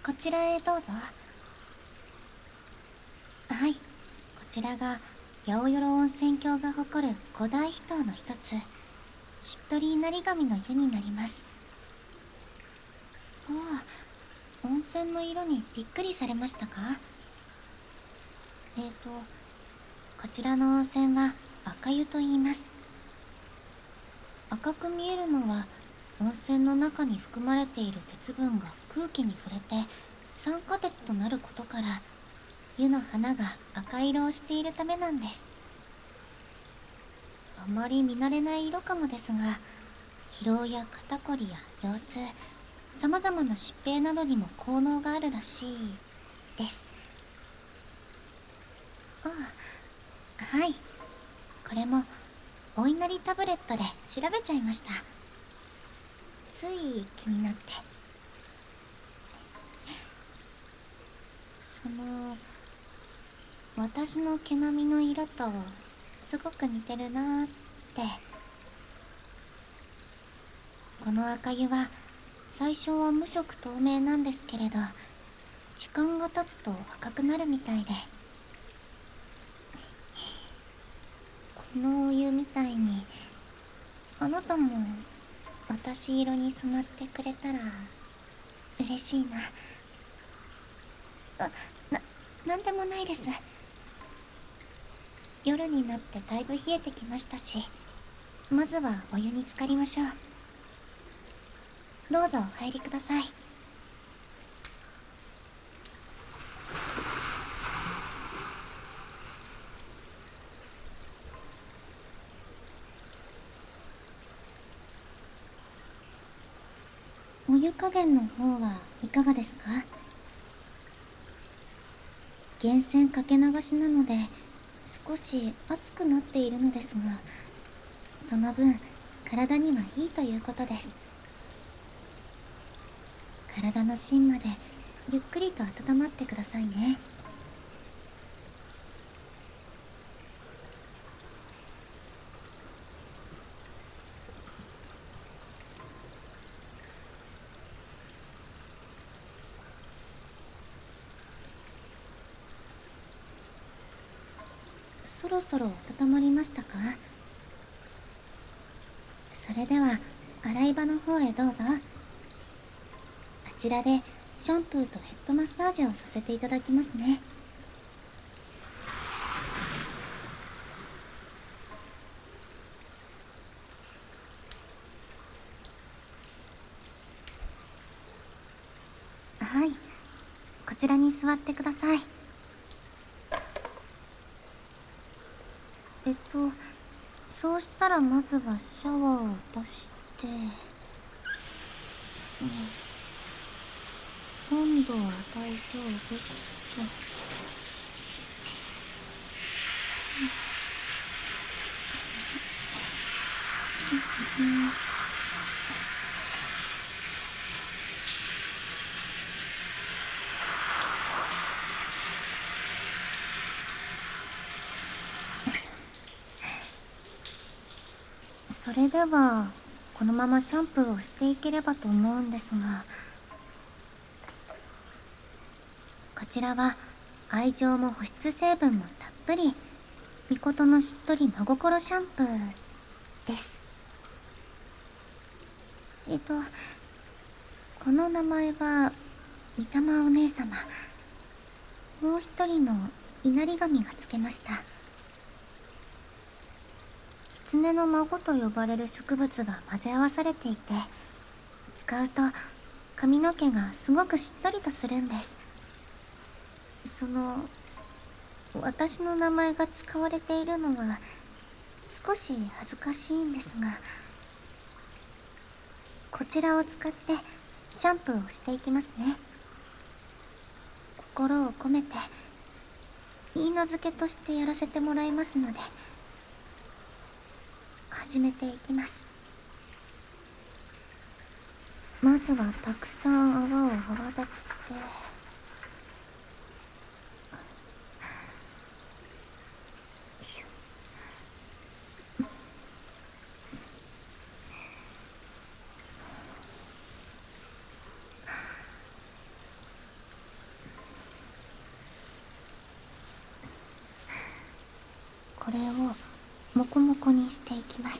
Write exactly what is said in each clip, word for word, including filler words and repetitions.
こちらへどうぞ。はい、こちらが八百万温泉郷が誇る五大秘湯の一つ、しっとり稲荷神の湯になります。ああ、温泉の色にびっくりされましたか？えーと、こちらの温泉は赤湯と言います。赤く見えるのは温泉の中に含まれている鉄分が空気に触れて酸化鉄となることから、湯の花が赤色をしているためなんです。あまり見慣れない色かもですが、疲労や肩こりや腰痛、様々な疾病などにも効能があるらしいです。ああ、はい。これもお稲荷タブレットで調べちゃいました。つい気になって。その、私の毛並みの色とすごく似てるなーって。この赤湯は最初は無色透明なんですけれど、時間が経つと赤くなるみたいで、このお湯みたいにあなたも私色に染まってくれたら嬉しいな。あ、な、なんでもないです。夜になってだいぶ冷えてきましたし、まずはお湯に浸かりましょう。どうぞお入りください。お湯加減の方はいかがですか？源泉かけ流しなので少し熱くなっているのですが、その分体にはいいということです。体の芯までゆっくりと温まってくださいね。そろそろ温まりましたか？それでは洗い場の方へどうぞ。あちらでシャンプーとヘッドマッサージをさせていただきますね。はい、こちらに座ってください。えっとそうしたらまずはシャワーを出して、うん、温度は大丈夫っと。うん、それではこのままシャンプーをしていければと思うんですが、こちらは愛情も保湿成分もたっぷり、みことのしっとり真心シャンプーです。えっとこの名前は御霊お姉様、もう一人の稲荷神がつけました。狐の孫と呼ばれる植物が混ぜ合わされていて、使うと髪の毛がすごくしっとりとするんです。その、私の名前が使われているのは少し恥ずかしいんですが、こちらを使ってシャンプーをしていきますね。心を込めていいなずけとしてやらせてもらいますので、始めていきます。まずはたくさん泡を泡立てて、しょこれをモコモコにしていきます。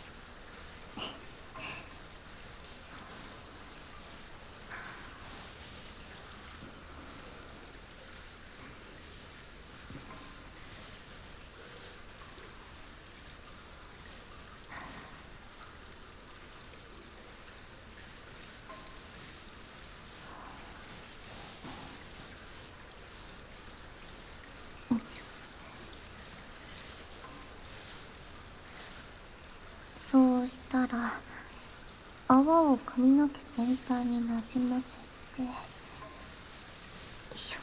そうしたら泡を髪の毛全体になじませて、よいしょ。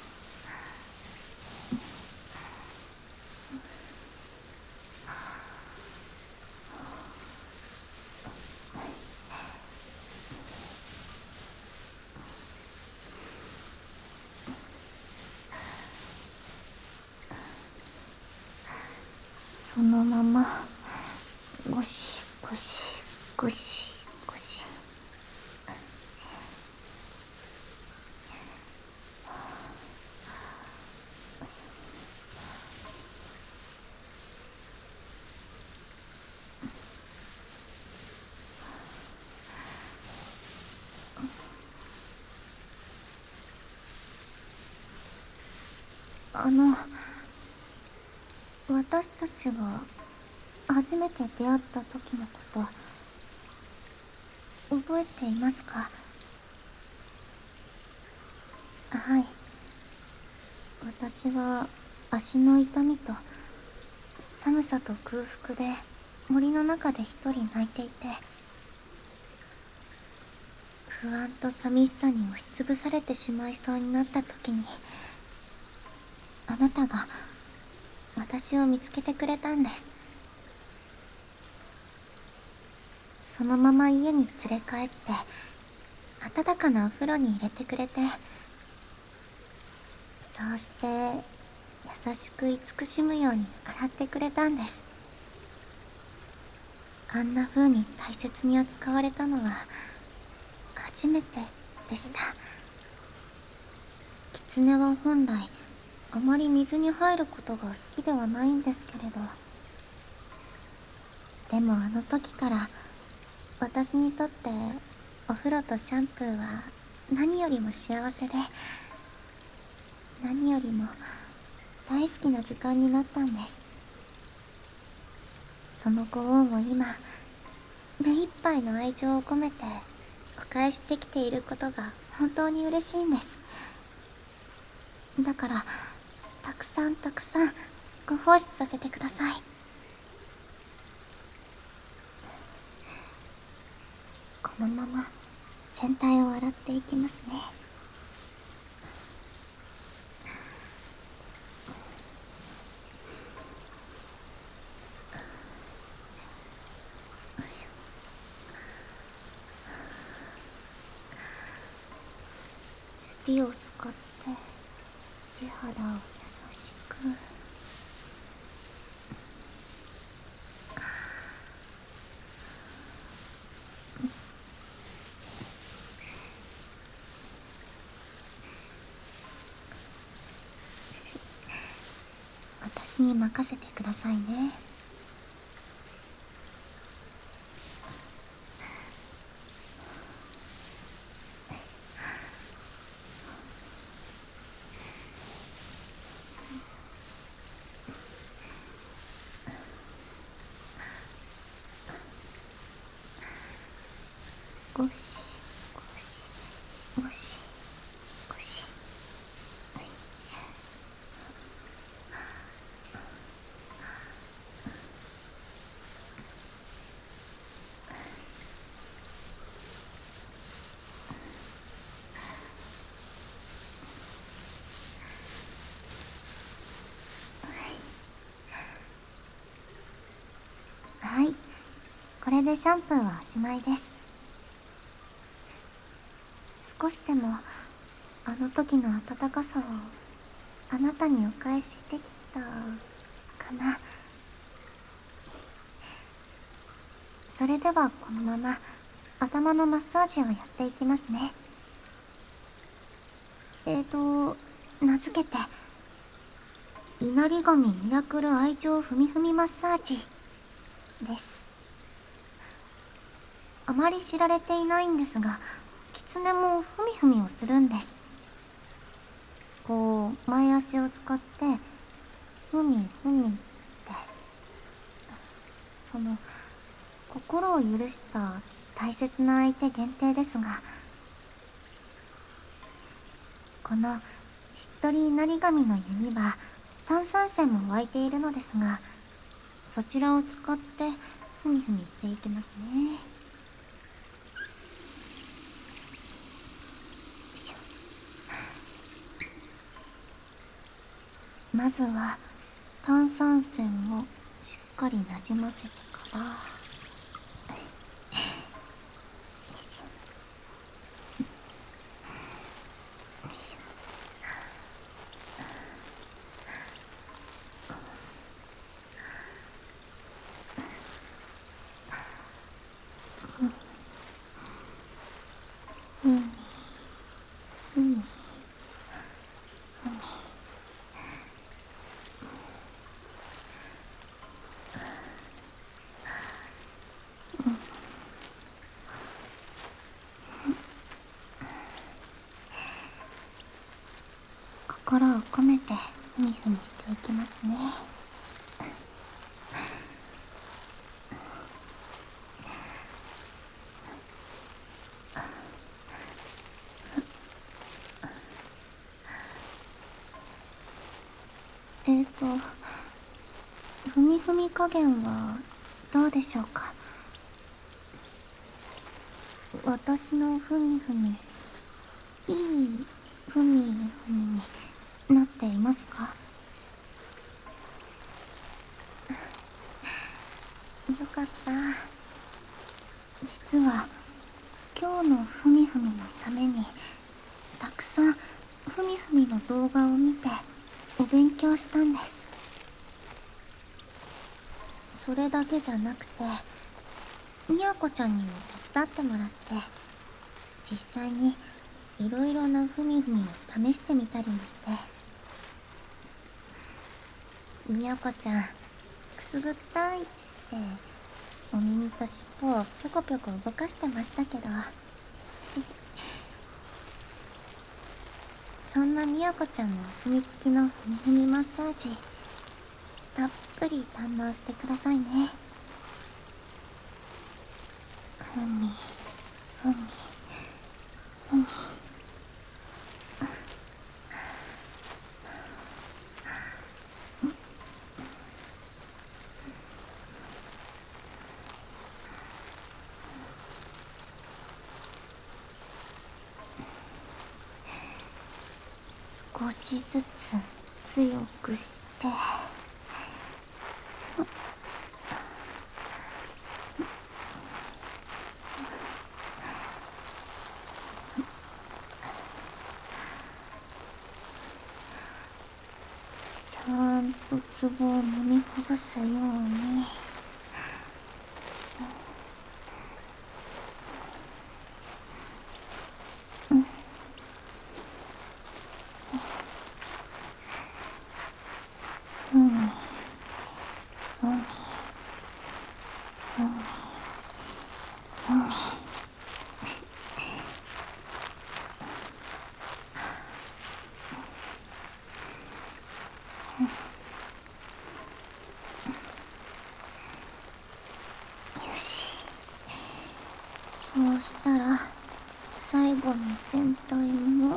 そのままゴシゴシゴシゴシ。あの、私たちが初めて出会った時のこと覚えていますか？はい。私は足の痛みと寒さと空腹で森の中で一人泣いていて、不安と寂しさに押しつぶされてしまいそうになった時に、あなたが私を見つけてくれたんです。そのまま家に連れ帰って温かなお風呂に入れてくれて、そうして優しく慈しむように洗ってくれたんです。あんな風に大切に扱われたのは初めてでした。狐は本来あまり水に入ることが好きではないんですけれど、でもあの時から私にとってお風呂とシャンプーは何よりも幸せで、何よりも大好きな時間になったんです。そのご恩を今目いっぱいの愛情を込めてお返しできていることが本当に嬉しいんです。だからたくさんたくさんご奉仕させてください。このまま全体を洗っていきますね。指を使って地肌を優しく。私に任せてくださいね。ゴシゴシゴシゴシ。はい、これでシャンプーはおしまいです。少しでもあの時の温かさをあなたにお返ししてきたかな。それではこのまま頭のマッサージをやっていきますね。えーと名付けて稲荷神ミラクル愛情ふみふみマッサージです。あまり知られていないんですが、狐もふみふみをするんです。こう前足を使ってふみふみって、その心を許した大切な相手限定ですが、このしっとり稲荷神の湯には炭酸泉も湧いているのですが、そちらを使ってふみふみしていきますね。まずは炭酸泉をしっかりなじませてから、ふみふみ心を込めてふみふみしていきますね。えーとふみふみ加減はどうでしょうか。私のふみふみ、いいふみふみになっていますか？よかった。実は今日のふみふみのためにたくさんふみふみの動画を見てお勉強したんです。それだけじゃなくて、みやこちゃんにも手伝ってもらって、実際にいろいろなふみふみを試してみたりもして、みやこちゃんくすぐったいってお耳と尻尾をぴょこぴょこ動かしてましたけどそんなみやこちゃんのお墨付きのふみふみマッサージ、たっぷり堪能してくださいね。ふみふみふみ。少しずつ強くして、ちゃんとツボを飲みほぐすように。ふみふみふみふみふみ。よし、そうしたら最後に全体も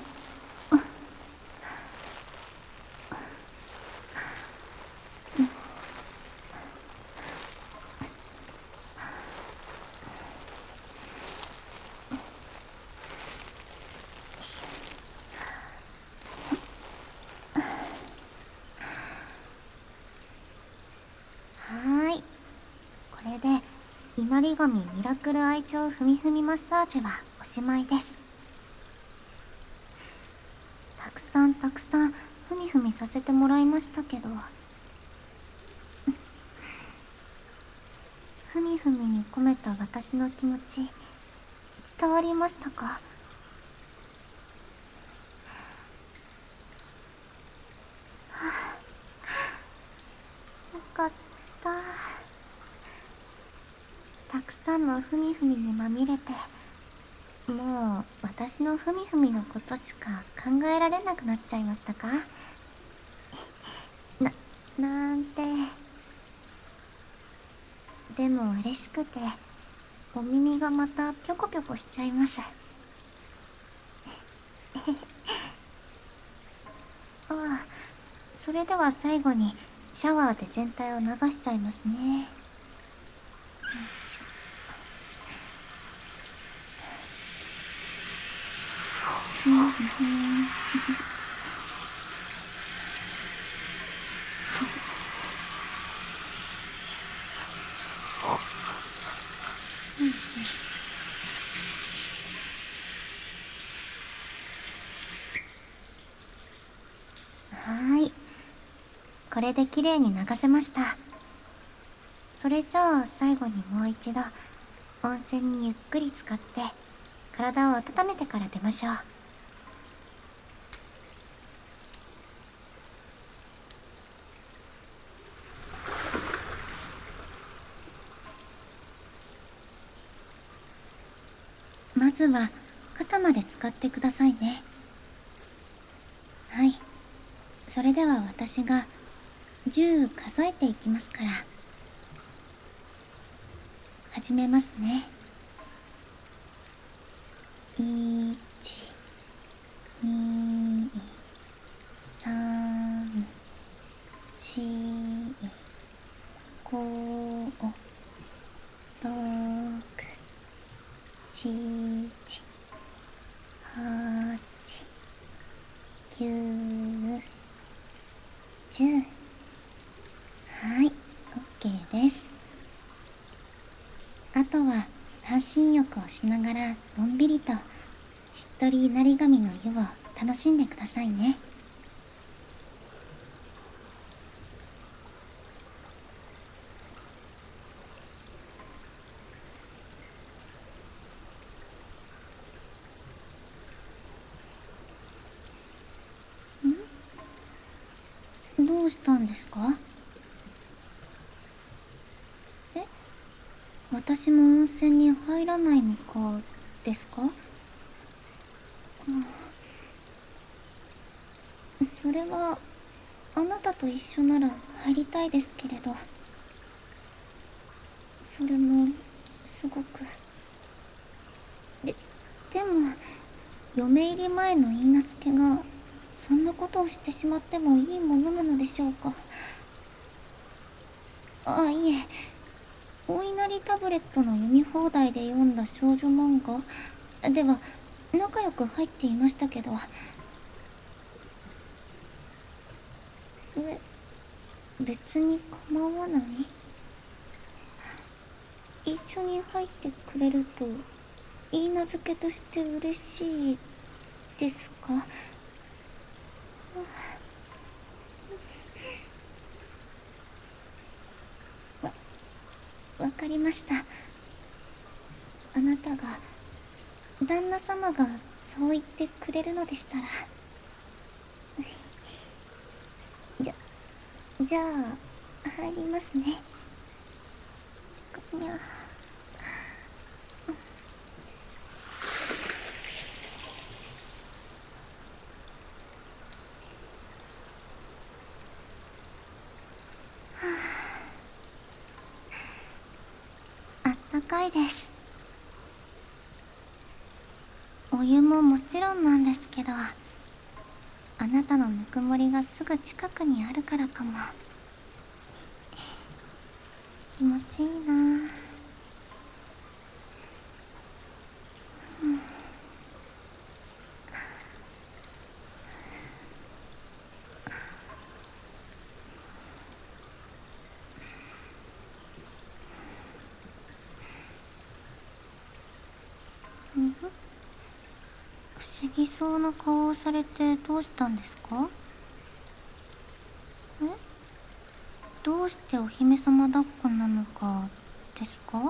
はーい。これで稲荷神ミラクル愛情ふみふみマッサージはおしまいです。たくさんたくさんふみふみさせてもらいましたけど、ふみふみに込めた私の気持ち伝わりましたか？ さんのふみふみにまみれて、もう私のふみふみのことしか考えられなくなっちゃいましたか？な、なんて。でも嬉しくて、お耳がまたぴょこぴょこしちゃいます。ああ、それでは最後にシャワーで全体を流しちゃいますね。はーい。これで綺麗に流せました。それじゃあ最後にもう一度温泉にゆっくり浸かって体を温めてから出ましょう。まずは肩まで使ってくださいね。はい。それでは私がじゅう数えていきますから。始めますね。いち、に、さん、よん、ご、ろく、しち、はち、きゅう、じゅう。はい、OK です。あとは半身浴をしながらのんびりとしっとり稲荷神の湯を楽しんでくださいね。ん？どうしたんですか？え？私も温泉に入らないのかですか？うん、それはあなたと一緒なら入りたいですけれど、それもすごく。で、でも嫁入り前の許嫁がそんなことをしてしまってもいいものなのでしょうか？あ、いえ、お稲荷タブレットの読み放題で読んだ少女漫画では仲良く入っていましたけど。え、別に構わない？一緒に入ってくれると許嫁として嬉しいですか？わ、わかりました。あなたが、旦那様がそう言ってくれるのでしたら。じゃ、じゃあ、入りますね。にゃ。あったかいです。お湯ももちろんなんですけど、あなたのぬくもりがすぐ近くにあるからかも。気持ちいいな。うん。うん、不思議そうな顔をされてどうしたんですか？え？どうしてお姫様抱っこなのかですか？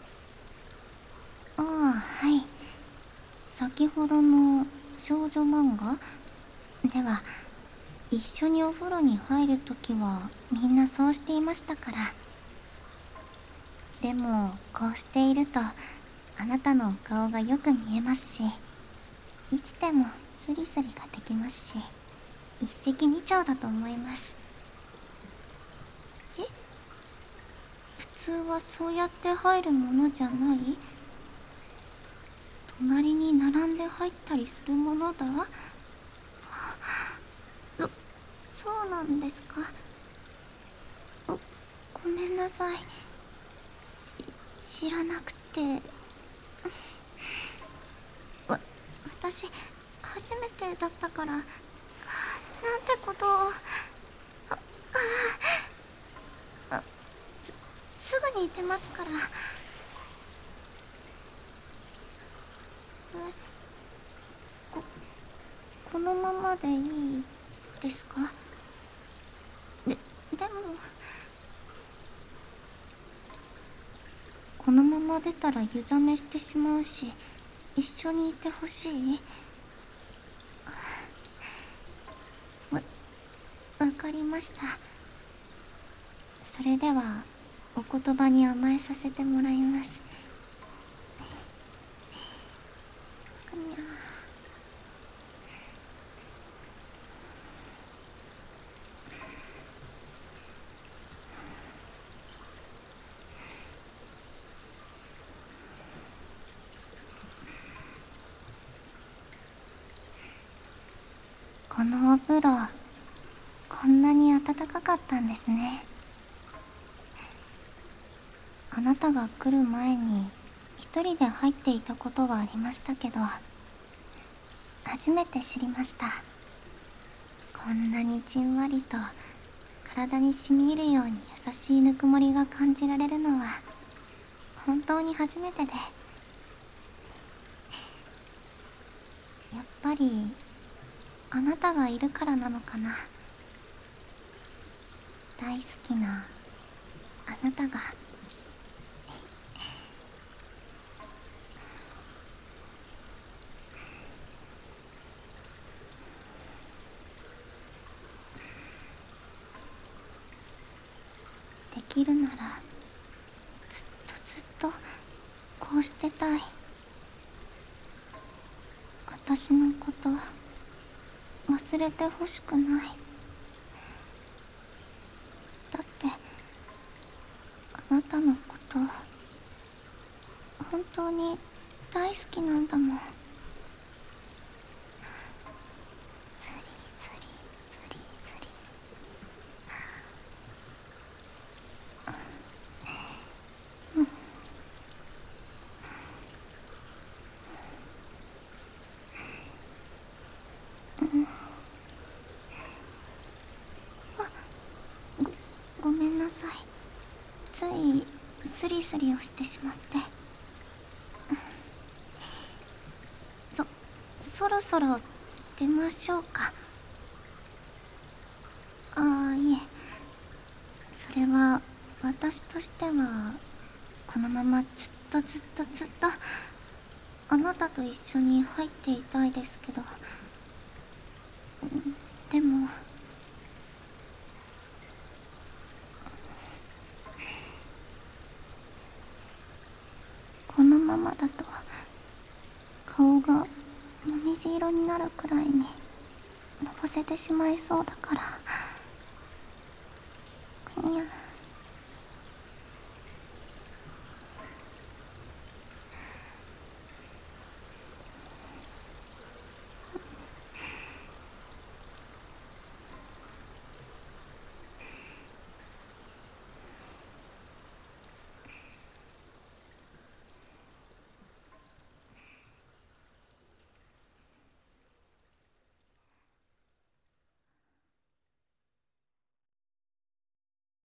ああ、はい。先ほどの少女漫画では、一緒にお風呂に入るときはみんなそうしていましたから。 でもこうしているとあなたのお顔がよく見えますし、いつでもスリスリができますし、一石二鳥だと思います。え、普通はそうやって入るものじゃない？隣に並んで入ったりするものだ？そ、そうなんですか。ご、ごめんなさい。し知らなくて。わ、私、初めてだったから、なんてことを。あ、あ、あ、す、すぐに出ますから。え、こ、このままでいいですか？で、でも、このまま出たら湯冷めしてしまうし、一緒にいてほしい？わ、わかりました。それでは、お言葉に甘えさせてもらいます。にゃ。このお風呂、こんなに暖かかったんですね。あなたが来る前に一人で入っていたことはありましたけど、初めて知りました。こんなにじんわりと体に染み入るように優しいぬくもりが感じられるのは本当に初めてで、やっぱりあなたがいるからなのかな。大好きなあなたが。できるならずっとずっとこうしてたい。私のこと忘れてほしくない。だってあなたのこと本当に大好きなんだもん。スリスリスリスリ。うん。うん。あ、ご、ごめんなさい。ついスリスリをしてしまって。そ、そろそろ出ましょうか。ああ、いえ。それは私としてはこのままずっとずっとずっとあなたと一緒に入っていたいですけど、でもこのままだと顔がもみじ色になるくらいにのぼせてしまいそうだから。にゃ。